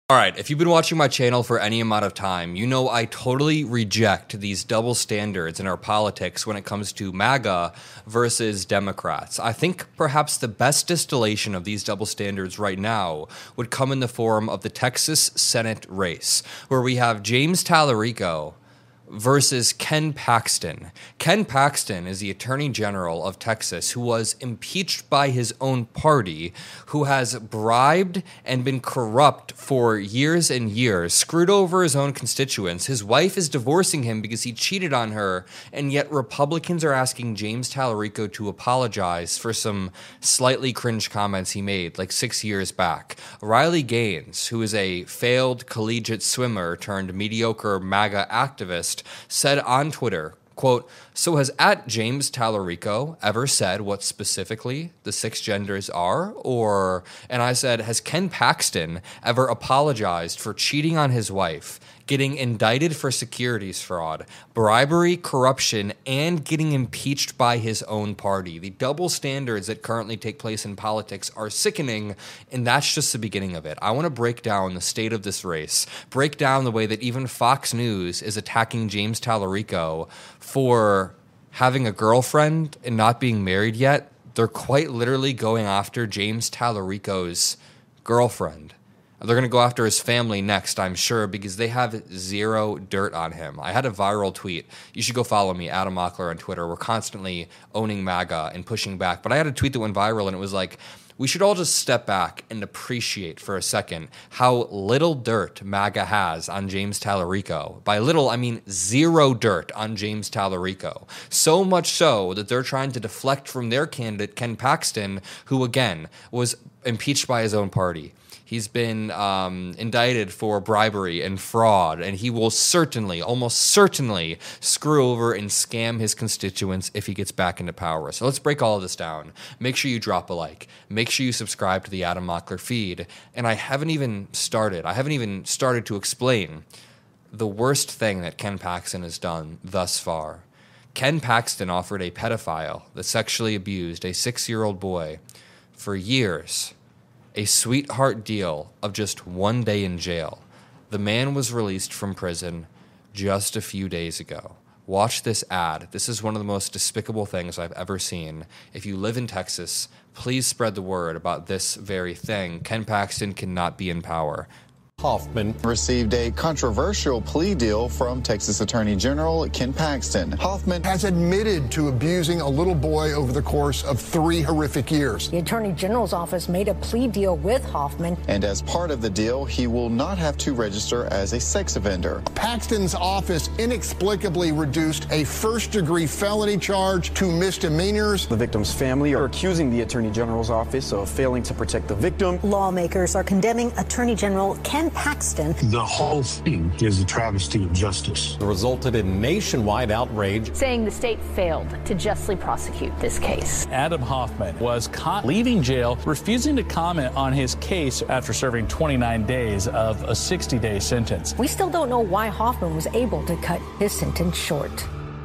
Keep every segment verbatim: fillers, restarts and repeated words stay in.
All right, if you've been watching my channel for any amount of time, you know I totally reject these double standards in our politics when it comes to MAGA versus Democrats. I think perhaps the best distillation of these double standards right now would come in the form of the Texas Senate race, where we have James Talarico versus Ken Paxton. Ken Paxton is the Attorney General of Texas who was impeached by his own party, who has bribed and been corrupt for years and years, screwed over his own constituents. His wife is divorcing him because he cheated on her, and yet Republicans are asking James Talarico to apologize for some slightly cringe comments he made like six years back. Riley Gaines, who is a failed collegiate swimmer turned mediocre MAGA activist, said on Twitter, quote, "So has at James Talarico ever said what specifically the six genders are? Or," and I said, "has Ken Paxton ever apologized for cheating on his wife, getting indicted for securities fraud, bribery, corruption, and getting impeached by his own party?" The double standards that currently take place in politics are sickening, and that's just the beginning of it. I want to break down the state of this race, break down the way that even Fox News is attacking James Talarico for having a girlfriend and not being married yet. They're quite literally going after James Talarico's girlfriend. They're going to go after his family next, I'm sure, because they have zero dirt on him. I had a viral tweet. You should go follow me, Adam Mockler, on Twitter. We're constantly owning MAGA and pushing back. But I had a tweet that went viral, and it was like, we should all just step back and appreciate for a second how little dirt MAGA has on James Talarico. By little, I mean zero dirt on James Talarico. So much so that they're trying to deflect from their candidate, Ken Paxton, who, again, was impeached by his own party. He's been um, indicted for bribery and fraud, and he will certainly, almost certainly, screw over and scam his constituents if he gets back into power. So let's break all of this down. Make sure you drop a like. Make sure you subscribe to the Adam Mockler feed. And I haven't even started. I haven't even started to explain the worst thing that Ken Paxton has done thus far. Ken Paxton offered a pedophile that sexually abused a six-year-old boy for years a sweetheart deal of just one day in jail. The man was released from prison just a few days ago. Watch this ad. This is one of the most despicable things I've ever seen. If you live in Texas, please spread the word about this very thing. Ken Paxton cannot be in power. Hoffman received a controversial plea deal from Texas Attorney General Ken Paxton. Hoffman has admitted to abusing a little boy over the course of three horrific years. The Attorney General's office made a plea deal with Hoffman. And as part of the deal, he will not have to register as a sex offender. Paxton's office inexplicably reduced a first-degree felony charge to misdemeanors. The victim's family are accusing the Attorney General's office of failing to protect the victim. Lawmakers are condemning Attorney General Ken Paxton. The whole thing is a travesty of justice. It resulted in nationwide outrage, saying the state failed to justly prosecute this case. Adam Hoffman was caught leaving jail, refusing to comment on his case after serving twenty-nine days of a sixty-day sentence. We still don't know why Hoffman was able to cut his sentence short.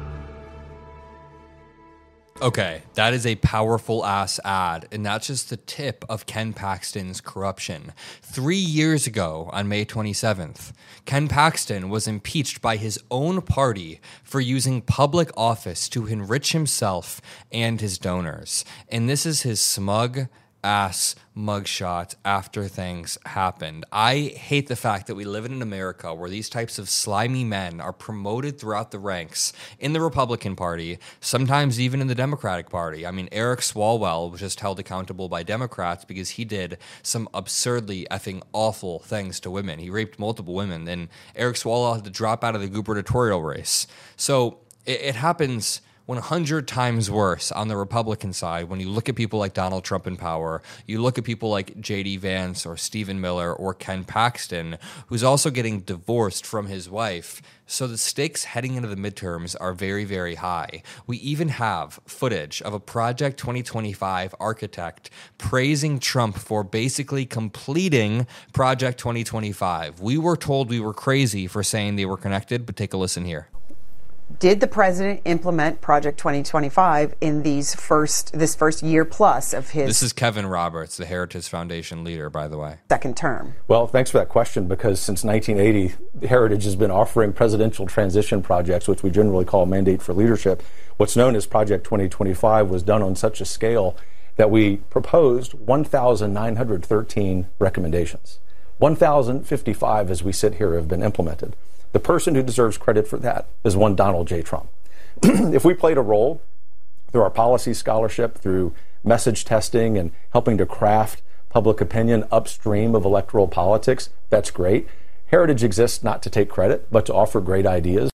Okay, that is a powerful ass ad, and that's just the tip of Ken Paxton's corruption. Three years ago, on May twenty-seventh, Ken Paxton was impeached by his own party for using public office to enrich himself and his donors. And this is his smug ass mugshot after things happened. I hate the fact that we live in an America where these types of slimy men are promoted throughout the ranks in the Republican Party, sometimes even in the Democratic Party. I mean, Eric Swalwell was just held accountable by Democrats because he did some absurdly effing awful things to women. He raped multiple women, and Eric Swalwell had to drop out of the gubernatorial race. So it, it happens one hundred times worse on the Republican side when you look at people like Donald Trump in power, you look at people like J D Vance or Stephen Miller or Ken Paxton, who's also getting divorced from his wife. So the stakes heading into the midterms are very, very high. We even have footage of a Project twenty twenty-five architect praising Trump for basically completing Project twenty twenty-five. We were told we were crazy for saying they were connected, but take a listen here. did the president implement Project twenty twenty-five in these first this first year plus of his? This is Kevin Roberts, the Heritage Foundation leader, by the way. Second term. Well, thanks for that question, because since nineteen eighty, Heritage has been offering presidential transition projects, which we generally call Mandate for Leadership. What's known as Project twenty twenty-five was done on such a scale that we proposed one thousand nine hundred thirteen recommendations. one thousand fifty-five, as we sit here, have been implemented. The person who deserves credit for that is one Donald J. Trump. If we played a role through our policy scholarship, through message testing and helping to craft public opinion upstream of electoral politics, that's great. Heritage exists not to take credit, but to offer great ideas.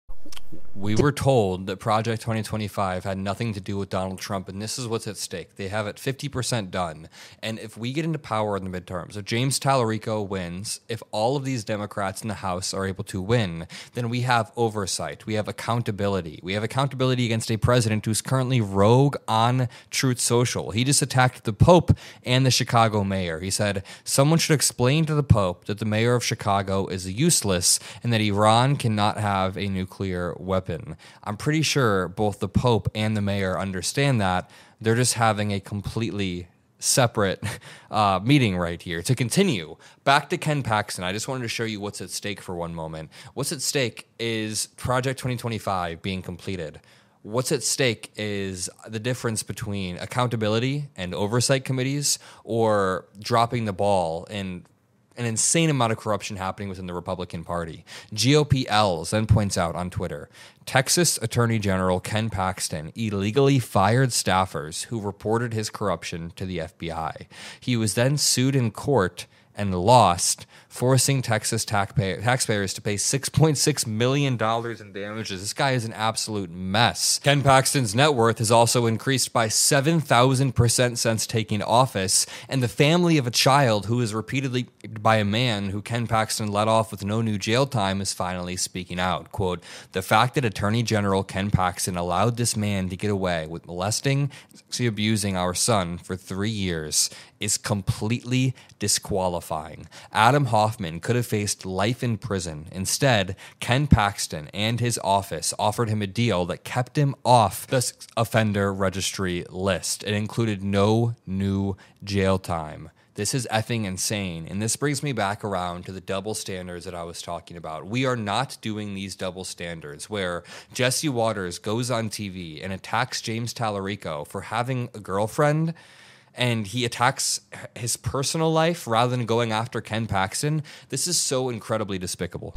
We were told that Project twenty twenty-five had nothing to do with Donald Trump, and this is what's at stake. They have it fifty percent done. And if we get into power in the midterms, if James Tallarico wins, if all of these Democrats in the House are able to win, then we have oversight. We have accountability. We have accountability against a president who's currently rogue on Truth Social. He just attacked the Pope and the Chicago mayor. He said someone should explain to the Pope that the mayor of Chicago is useless and that Iran cannot have a nuclear weapon. I'm pretty sure both the Pope and the mayor understand that. They're just having a completely separate uh, meeting right here. To continue, back to Ken Paxton, I just wanted to show you what's at stake for one moment. What's at stake is Project twenty twenty-five being completed. What's at stake is the difference between accountability and oversight committees, or dropping the ball and an insane amount of corruption happening within the Republican Party. G O P Ls then points out on Twitter, Texas Attorney General Ken Paxton illegally fired staffers who reported his corruption to the F B I. He was then sued in court and lost, forcing Texas taxpayer, taxpayers to pay six point six million dollars in damages. This guy is an absolute mess. Ken Paxton's net worth has also increased by seven thousand percent since taking office, and the family of a child who is repeatedly by a man who Ken Paxton let off with no new jail time is finally speaking out. Quote, the fact that Attorney General Ken Paxton allowed this man to get away with molesting, sexually abusing our son for three years is completely disqualifying. Adam Hoffman could have faced life in prison. Instead, Ken Paxton and his office offered him a deal that kept him off the offender registry list. It included no new jail time. This is effing insane. And this brings me back around to the double standards that I was talking about. We are not doing these double standards where Jesse Waters goes on T V and attacks James Tallarico for having a girlfriend, and he attacks his personal life rather than going after Ken Paxton. This is so incredibly despicable.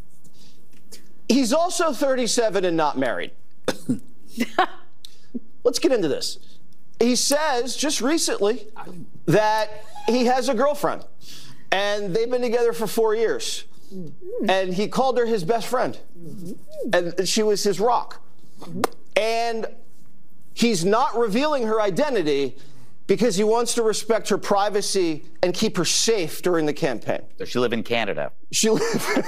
He's also thirty-seven and not married. Let's get into this. He says just recently that he has a girlfriend, and they've been together for four years. And he called her his best friend, and she was his rock. And he's not revealing her identity because he wants to respect her privacy and keep her safe during the campaign. Does she live in Canada? She live.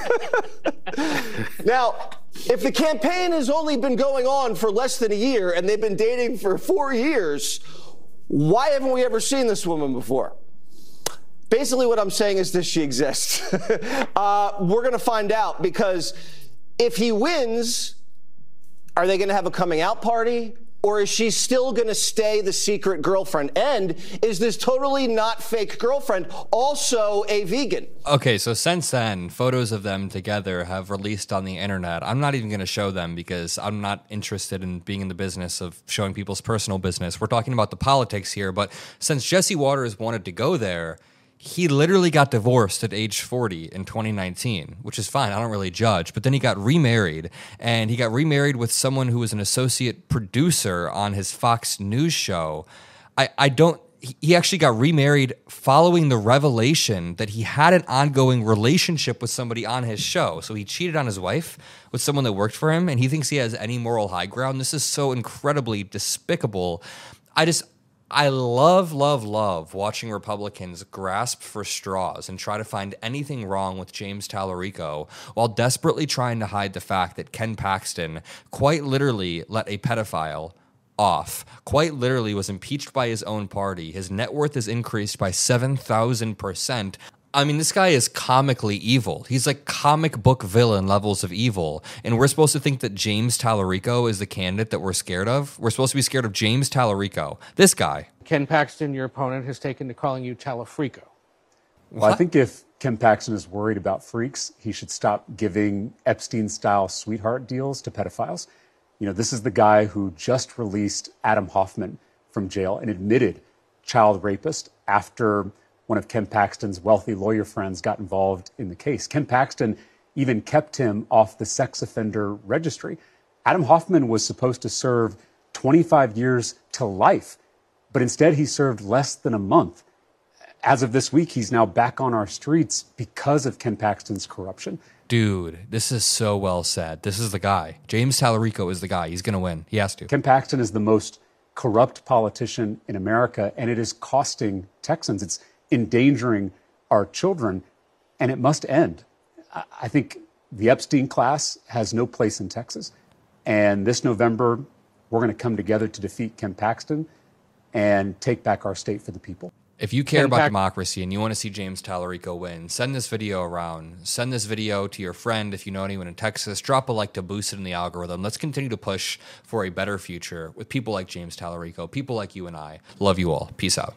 Now, if the campaign has only been going on for less than a year and they've been dating for four years, why haven't we ever seen this woman before? Basically, what I'm saying is this: she exists. uh, we're going to find out, because if he wins, are they going to have a coming out party? Or is she still going to stay the secret girlfriend? And is this totally not fake girlfriend also a vegan? Okay, so since then, photos of them together have released on the internet. I'm not even going to show them because I'm not interested in being in the business of showing people's personal business. We're talking about the politics here. But since Jesse Waters wanted to go there, he literally got divorced at age forty in twenty nineteen, which is fine. I don't really judge. But then he got remarried, and he got remarried with someone who was an associate producer on his Fox News show. I, I don't, he actually got remarried following the revelation that he had an ongoing relationship with somebody on his show. So he cheated on his wife with someone that worked for him, and he thinks he has any moral high ground. This is so incredibly despicable. I just... I love, love, love watching Republicans grasp for straws and try to find anything wrong with James Tallarico while desperately trying to hide the fact that Ken Paxton quite literally let a pedophile off, quite literally was impeached by his own party. His net worth is increased by seven thousand percent. I mean, this guy is comically evil. He's like comic book villain levels of evil. And we're supposed to think that James Tallarico is the candidate that we're scared of? We're supposed to be scared of James Tallarico. This guy. Ken Paxton, your opponent, has taken to calling you Talafrico. Well, I think if Ken Paxton is worried about freaks, he should stop giving Epstein-style sweetheart deals to pedophiles. You know, this is the guy who just released Adam Hoffman from jail and admitted child rapist after one of Ken Paxton's wealthy lawyer friends got involved in the case. Ken Paxton even kept him off the sex offender registry. Adam Hoffman was supposed to serve twenty-five years to life, but instead he served less than a month. As of this week, he's now back on our streets because of Ken Paxton's corruption. Dude, this is so well said. This is the guy. James Tallarico is the guy. He's going to win. He has to. Ken Paxton is the most corrupt politician in America, and it is costing Texans. It's endangering our children, and it must end. I think the Epstein class has no place in Texas, and this November, we're going to come together to defeat Ken Paxton and take back our state for the people. If you care about democracy and you want to see James Tallarico win, send this video around. Send this video to your friend if you know anyone in Texas. Drop a like to boost it in the algorithm. Let's continue to push for a better future with people like James Tallarico, people like you and I. Love you all. Peace out.